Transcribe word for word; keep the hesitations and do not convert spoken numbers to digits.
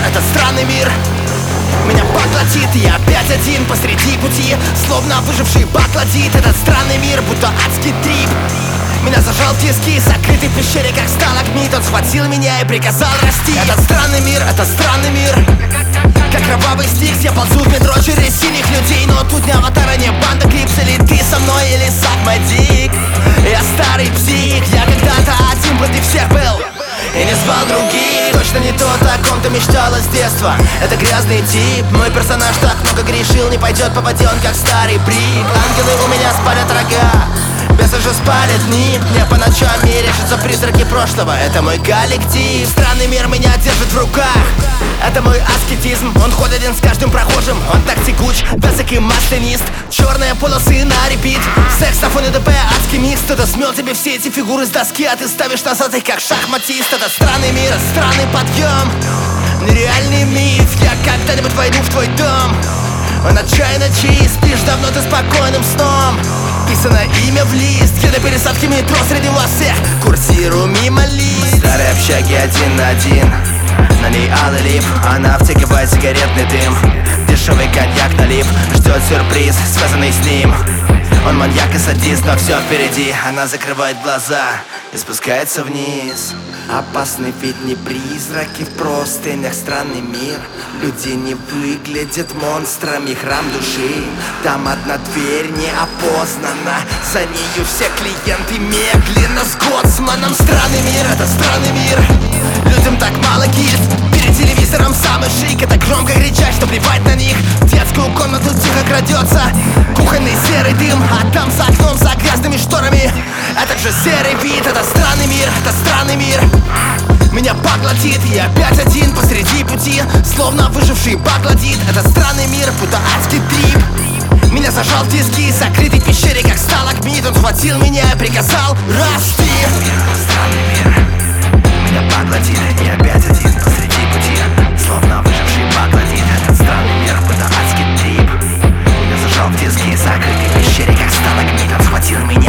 этот странный мир меня поглотит, я опять один посреди пути, словно выживший поглотит этот странный мир, будто адский трип. Меня зажал в тиски, закрытый в пещере, как сталагмит. Он схватил меня и приказал расти. Этот странный мир, это странный мир. Как кровавый стикс, я ползу в метро через синих людей. Но тут не аватара, не банда клипс. Или ты со мной, или сакмадик. Я старый псих, я когда-то один, бы ты всех был и не звал других. Точно не тот, о ком ты мечтала с детства. Это грязный тип, мой персонаж так много грешил. Не пойдет по воде, он как старый брик. Ангелы у меня спалят рога, бесы же спалят дни. Мне по ночам мерещатся призраки прошлого. Это мой коллектив. Странный мир меня держит в руках. Это мой аскетизм, он ходит один с каждым прохожим. Он так текуч, вязок и маслянист. Черные полосы на репит. Секс на фоне ДП, адский микс. Кто-то смел тебе все эти фигуры с доски, а ты ставишь назад их как шахматист. Это странный мир, странный подъем, нереальный миф. Я когда-нибудь войду в твой дом. Он отчаянно чист, спишь давно ты спокойным сном. Писано имя в лист, где до пересадки метро среди вас всех курсирую мимо лиц. Старые общаги один на один, на ней алый лиф, она втягивает сигаретный дым. Дешевый коньяк налив, ждет сюрприз, связанный с ним. Он маньяк и садист, но все впереди. Она закрывает глаза и спускается вниз. Опасный ведь не призраки в простынях, странный мир. Люди не выглядят монстрами, храм души. Там одна дверь неопознана, за нею все клиенты медленно с Гоцманом. Странный мир, это странный мир. Людям так мало гильз, перед телевизором самый шик. Это громко кричать, что плевать на них. В детскую комнату тихо крадется кухонный серый дым, а там за окном, за грязными шторами этот же серый вид. Это странный мир, это странный мир меня поглотит, я опять один посреди пути, словно выживший поглотит. Это странный мир, будто адский трип. Меня зажал в тиски, закрытый в пещере, как сталагмит. Он схватил меня и приказал расти. Странный мир меня поглотит, я опять один посреди пути, словно выживший поглотит. Этот странный мир, будто адский трип. Меня зажал в тиски, закрытый в пещере, как сталагмит. Он схватил меня